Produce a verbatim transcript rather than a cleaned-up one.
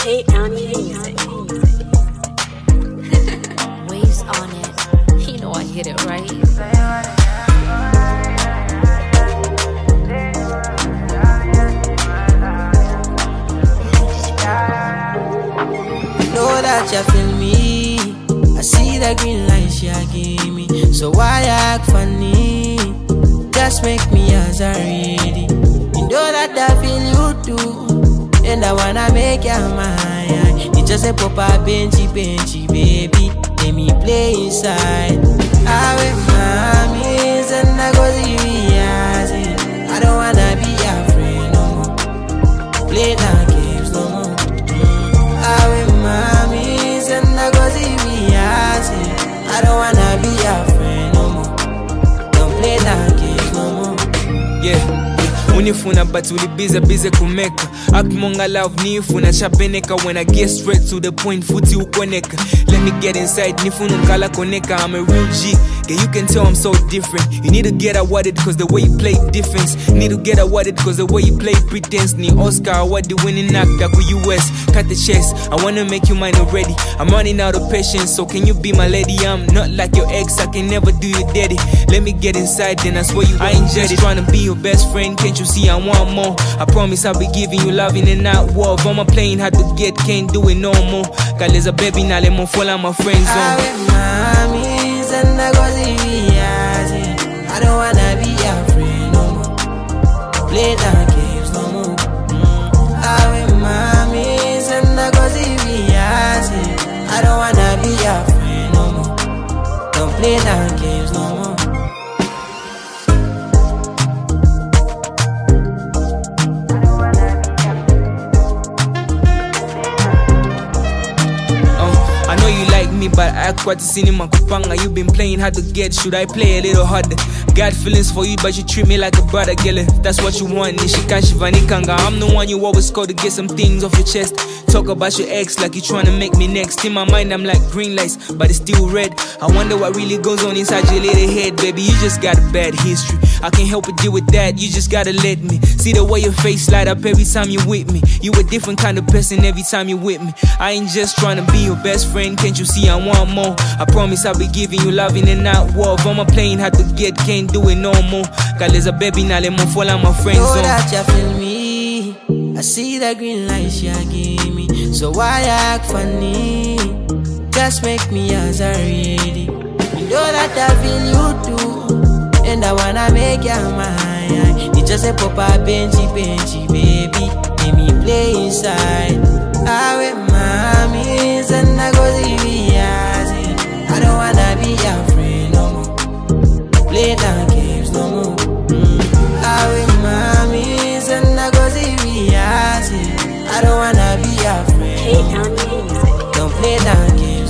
Hey, Annie Music. Waves on it. You know I hit it right. Know that you feel me. I see the green light she give me. So why act funny? Just make me as I ready. You know that I feel you too, and I wanna make you mine. You just a pop up benchy benchy baby. Let me play inside. I with mommies and I go see me as it. I don't wanna be your friend no more. Play that games no more. I with mommies and I go see me as it. I don't wanna be your friend no more. Don't play that games no more. Yeah. Unifuna but uli busy busy kumeka Akmonga love nifuna chapeneka. When I get straight to the point futi ukoneka. Let me get inside nifuna kala koneka. I'm a real G, yeah, you can tell I'm so different. You need to get awarded cause the way you play difference. Need to get awarded cause the way you play pretense. Ni Oscar award the winning actor ku U S. Cut the chest, I wanna make you mine already. I'm running out of patience, so can you be my lady? I'm not like your ex, I can never do you dirty. Let me get inside then I swear you I ain't just trying to be your best friend. Can't you see I want more? I promise I'll be giving you loving and not war. But my playing hard to get, can't do it no more. Cause there's a baby now, let me follow my friends on. I with mommies and I go see me as it. I don't wanna be your friend no more. Play that games no more. mm. I with mommies and I go see me as it. I don't wanna be your friend no more. Don't play that games no more. I know you like me, but I quite cinema kupanga. You been playing hard to get, should I play a little harder? Got feelings for you, but you treat me like a brother, girl. If that's what you want, Nishikanshivanikanga. I'm the one you always call to get some things off your chest. Talk about your ex like you tryna make me next. In my mind, I'm like green lights, but it's still red. I wonder what really goes on inside your little head, baby. You just got a bad history. I can't help but deal with that, you just gotta let me. See the way your face light up every time you with me. You a different kind of person every time you with me. I ain't just tryna be your best friend, can't you see I want more? I promise I'll be giving you loving and not war. But my playing hard to get, can't do it no more. Cause there's a baby now, let me follow my friends Know on. that you feel me. I see the green light she give me. So why act funny? Just make me as I ready. You know that I feel you too, and I wanna make you mine. You just a pop up benchy benchy baby. Let me play inside. I with mommies and I go see me as it. I don't wanna be your friend no more. Play that games no more. mm. I with mommies and I go see me as it. I don't wanna be your friend Hey, no more. Annie Music. Don't play that game.